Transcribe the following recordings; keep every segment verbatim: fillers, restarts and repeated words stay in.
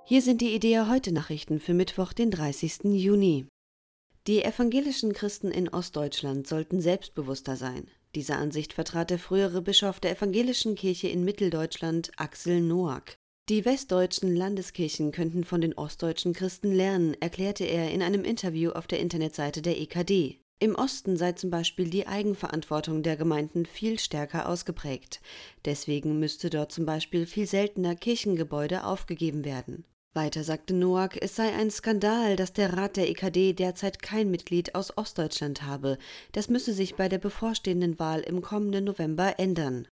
Hier sind die IDEA heute Nachrichten für Mittwoch, den dreißigsten Juni. Die evangelischen Christen in Ostdeutschland sollten selbstbewusster sein. Diese Ansicht vertrat der frühere Bischof der evangelischen Kirche in Mitteldeutschland, Axel Noack. Die westdeutschen Landeskirchen könnten von den ostdeutschen Christen lernen, erklärte er in einem Interview auf der Internetseite der E K D. Im Osten sei zum Beispiel die Eigenverantwortung der Gemeinden viel stärker ausgeprägt. Deswegen müsste dort zum Beispiel viel seltener Kirchengebäude aufgegeben werden. Weiter sagte Noack, es sei ein Skandal, dass der Rat der E K D derzeit kein Mitglied aus Ostdeutschland habe. Das müsse sich bei der bevorstehenden Wahl im kommenden November ändern.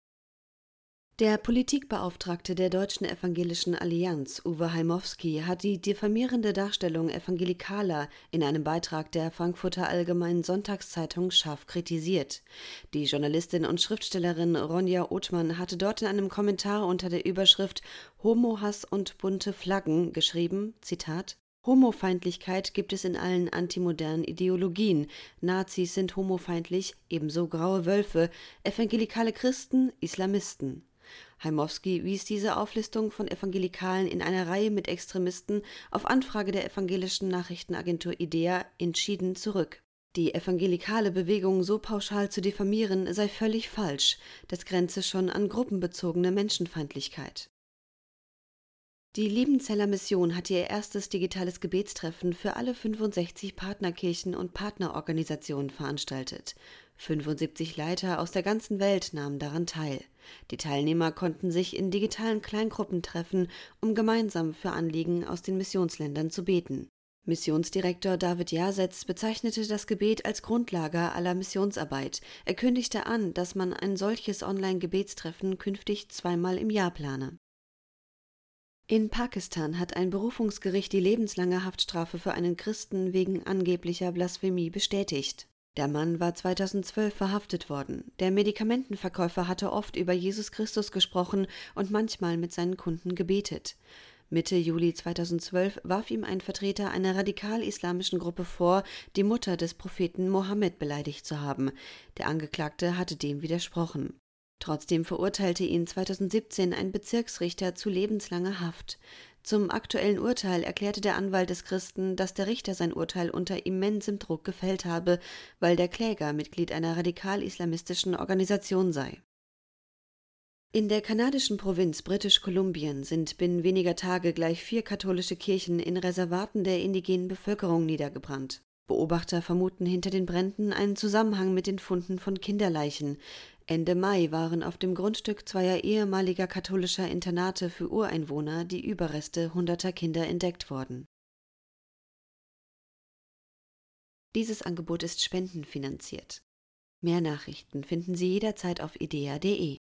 Der Politikbeauftragte der Deutschen Evangelischen Allianz, Uwe Heimowski, hat die diffamierende Darstellung Evangelikaler in einem Beitrag der Frankfurter Allgemeinen Sonntagszeitung scharf kritisiert. Die Journalistin und Schriftstellerin Ronja Othmann hatte dort in einem Kommentar unter der Überschrift »Homohass und bunte Flaggen« geschrieben, Zitat, »Homofeindlichkeit gibt es in allen antimodernen Ideologien. Nazis sind homofeindlich, ebenso graue Wölfe, evangelikale Christen, Islamisten.« Heimowski wies diese Auflistung von Evangelikalen in einer Reihe mit Extremisten auf Anfrage der evangelischen Nachrichtenagentur IDEA entschieden zurück. Die evangelikale Bewegung so pauschal zu diffamieren, sei völlig falsch. Das grenze schon an gruppenbezogene Menschenfeindlichkeit. Die Liebenzeller Mission hat ihr erstes digitales Gebetstreffen für alle fünfundsechzig Partnerkirchen und Partnerorganisationen veranstaltet. fünfundsiebzig Leiter aus der ganzen Welt nahmen daran teil. Die Teilnehmer konnten sich in digitalen Kleingruppen treffen, um gemeinsam für Anliegen aus den Missionsländern zu beten. Missionsdirektor David Jasetz bezeichnete das Gebet als Grundlage aller Missionsarbeit. Er kündigte an, dass man ein solches Online-Gebetstreffen künftig zweimal im Jahr plane. In Pakistan hat ein Berufungsgericht die lebenslange Haftstrafe für einen Christen wegen angeblicher Blasphemie bestätigt. Der Mann war zweitausendzwölf verhaftet worden. Der Medikamentenverkäufer hatte oft über Jesus Christus gesprochen und manchmal mit seinen Kunden gebetet. Mitte Juli zweitausendzwölf warf ihm ein Vertreter einer radikal-islamischen Gruppe vor, die Mutter des Propheten Mohammed beleidigt zu haben. Der Angeklagte hatte dem widersprochen. Trotzdem verurteilte ihn zweitausendsiebzehn ein Bezirksrichter zu lebenslanger Haft. Zum aktuellen Urteil erklärte der Anwalt des Christen, dass der Richter sein Urteil unter immensem Druck gefällt habe, weil der Kläger Mitglied einer radikal-islamistischen Organisation sei. In der kanadischen Provinz Britisch-Kolumbien sind binnen weniger Tage gleich vier katholische Kirchen in Reservaten der indigenen Bevölkerung niedergebrannt. Beobachter vermuten hinter den Bränden einen Zusammenhang mit den Funden von Kinderleichen. Ende Mai waren auf dem Grundstück zweier ehemaliger katholischer Internate für Ureinwohner die Überreste hunderter Kinder entdeckt worden. Dieses Angebot ist spendenfinanziert. Mehr Nachrichten finden Sie jederzeit auf idea punkt de.